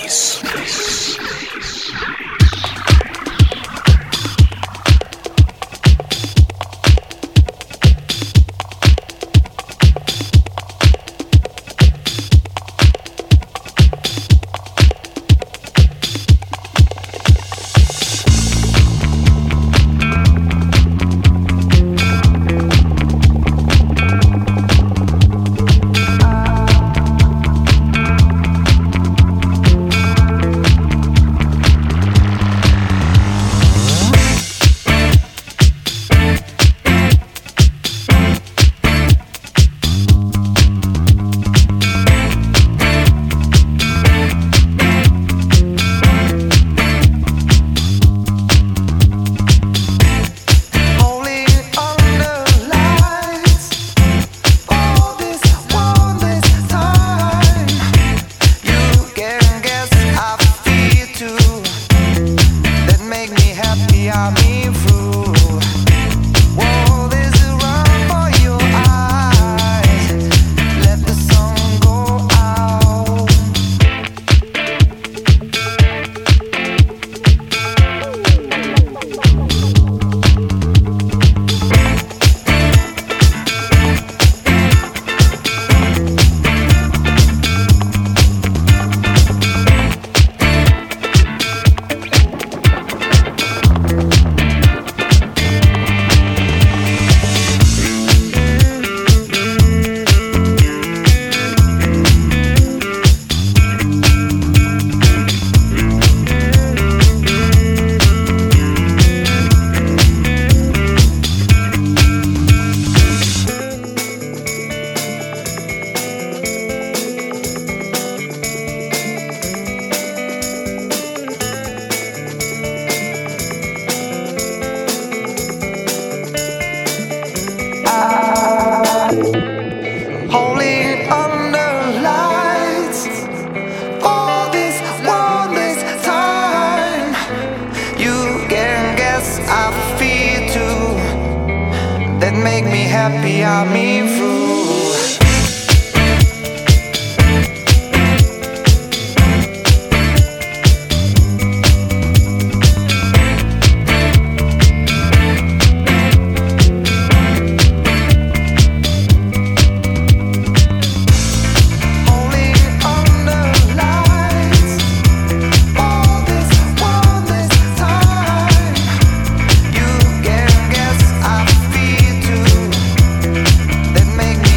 Make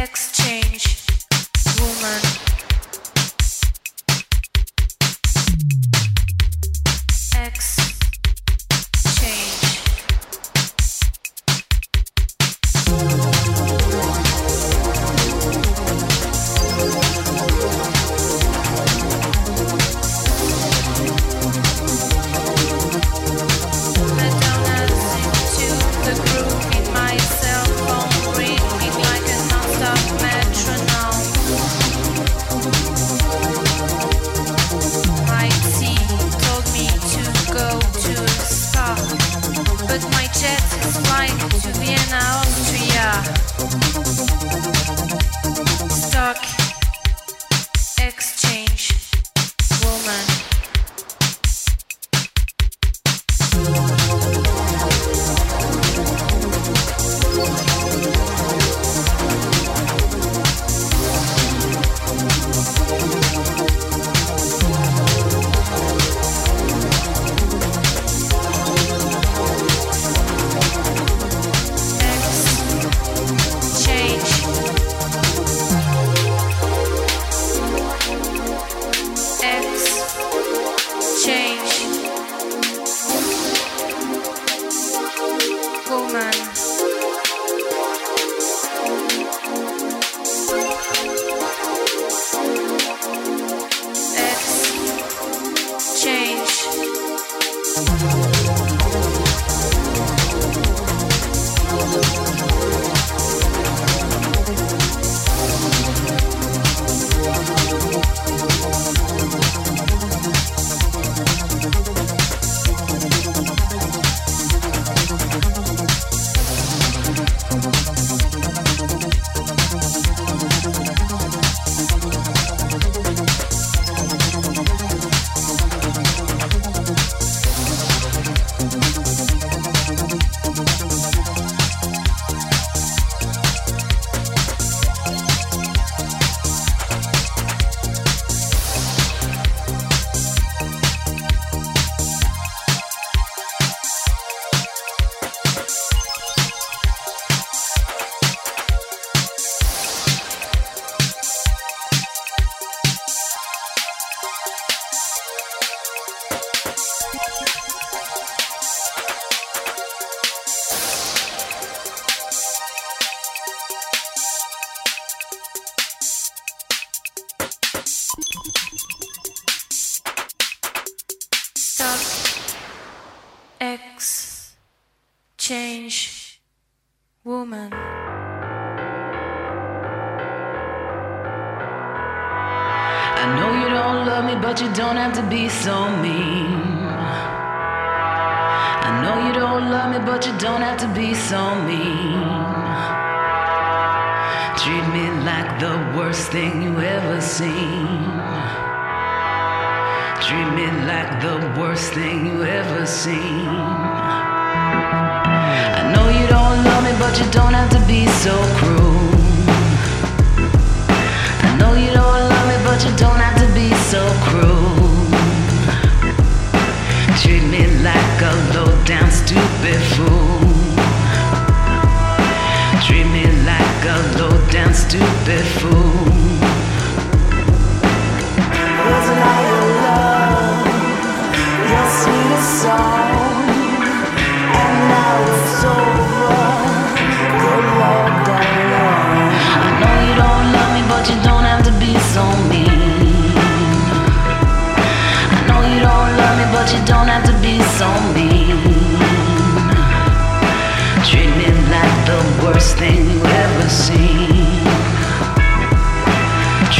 Exchange, woman. Exchange, woman. I know you don't love me, but you don't have to be so mean. I know you don't love me, but you don't have to be so mean. Treat me like the worst thing you ever seen. Treat me like the worst thing you ever seen. I know you don't love me, but you don't have to be so cruel. I know you don't love me, but you don't have to be so cruel. Treat me like a low-down stupid fool. Treat me like a low-down stupid fool. Wasn't I your love, your sweetest song? And now it's over, good Lord, darling. I know you don't love me, but you don't have to be so mean. I know you don't love me, but you don't have to be so mean. Treat me like the worst thing you ever seen.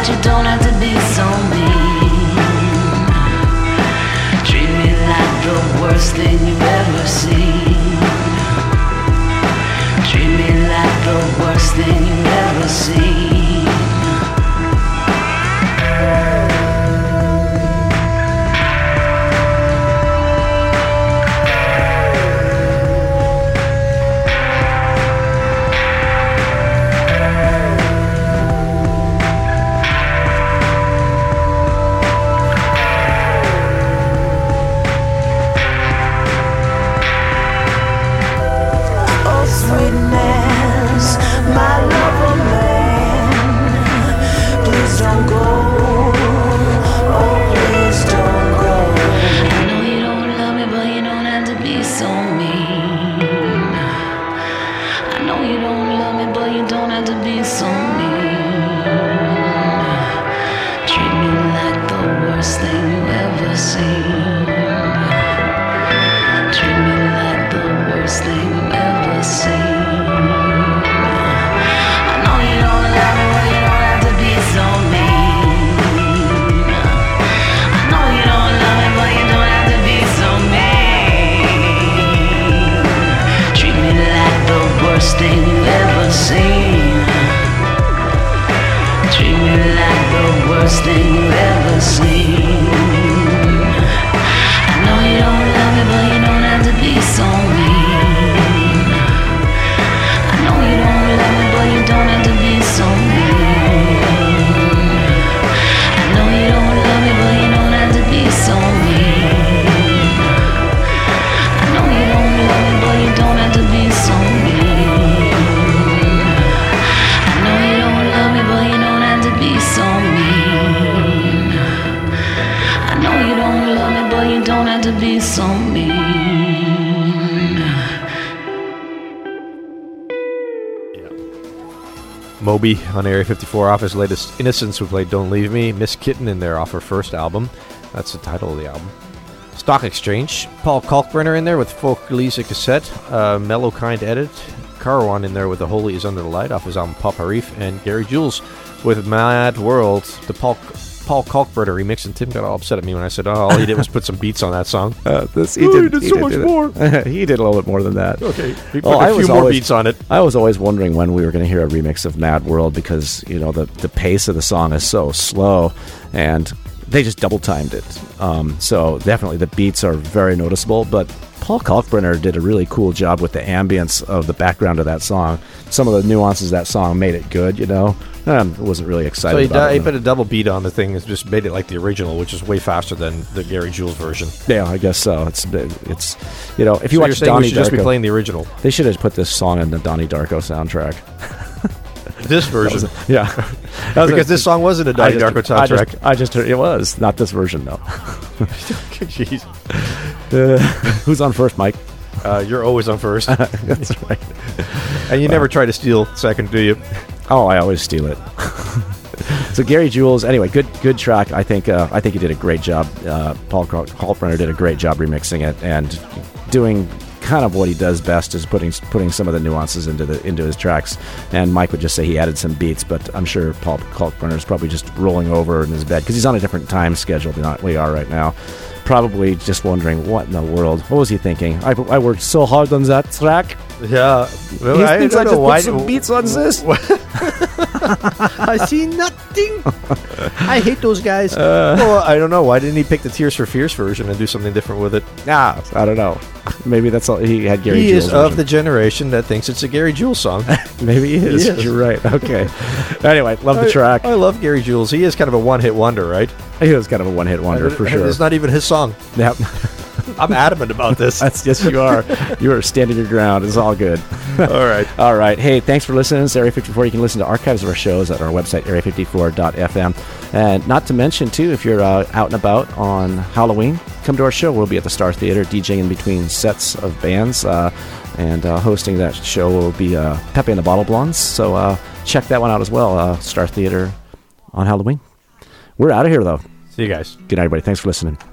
but you don't have to be so mean. Treat me like the worst thing you've ever seen. Treat me like the worst thing you've ever seen. Sweetness, my lover man, please don't go, oh please don't go. I know you don't love me, but you don't have to be so mean. I know you don't love me, but you don't have to be so mean. Treat me like the worst thing you ever seen. Treat me like the worst thing you ever seen. Worst thing you've ever seen. Treat me like the worst thing you've ever seen. I know you don't love me, but you don't have to be so mean. I know you don't love me, but you don't have to be so mean. I know you don't love me, but you don't have to be so mean. I know you don't love me, but you don't have to be so mean. So mean. I know you don't love me, but you don't have to be so mean. Moby on Area 54 off his latest Innocence, who played Don't Leave Me. Miss Kitten in there off her first album. That's the title of the album. Stock Exchange. Paul Kalkbrenner in there with Folk Lisa cassette. Mellow Kind edit. Carawan in there with The Holy Is Under the Light off his album Pop Harif. And Gary Jules with Mad World, the Paul Kalkbrenner remix, and Tim got all upset at me when I said, all he did was put some beats on that song. He did so much more. He did a little bit more than that. Okay, he put a few more beats on it. I was always wondering when we were going to hear a remix of Mad World because, you know, the pace of the song is so slow, and they just double-timed it. So definitely the beats are very noticeable, but Paul Kalkbrenner did a really cool job with the ambience of the background of that song. Some of the nuances of that song made it good, you know. I wasn't really excited about it. He put a double beat on the thing and just made it like the original, which is way faster than the Gary Jules version. Yeah, I guess so. It's you know, if you watch Donnie Darko, should just be playing the original. They should have put this song in the Donnie Darko soundtrack. This version, because this song wasn't a Donnie Darko soundtrack. I just heard it was not this version though. Jeez. Who's on first, Mike? You're always on first. That's right. And you never try to steal second, do you? Oh, I always steal it. So Gary Jules, anyway, good track. I think he did a great job. Paul Kalkbrenner did a great job remixing it and doing kind of what he does best is putting some of the nuances into his tracks. And Mike would just say he added some beats, but I'm sure Paul Kalkbrenner is probably just rolling over in his bed because he's on a different time schedule than we are right now. Probably just wondering what in the world. What was he thinking? I worked so hard on that track. Yeah, well, he thinks I just put some beats on this. I see nothing. I hate those guys. Well, I don't know. Why didn't he pick the Tears for Fears version and do something different with it? I don't know. Maybe that's all he had. Gary Jules. He is version. of the generation that thinks it's a Gary Jules song. Maybe he is. You're right. Okay. Anyway, love the track. I love Gary Jules. He is kind of a one-hit wonder, right? He is kind of a one-hit wonder for sure. It's not even his song. Yep. I'm adamant about this. Yes, you are. You are standing your ground. It's all good. All right. Hey, thanks for listening. It's Area 54. You can listen to archives of our shows at our website, area54.fm. And not to mention, too, if you're out and about on Halloween, come to our show. We'll be at the Star Theater DJing between sets of bands. And hosting that show will be Pepe and the Bottle Blondes. So check that one out as well. Star Theater on Halloween. We're out of here, though. See you guys. Good night, everybody. Thanks for listening.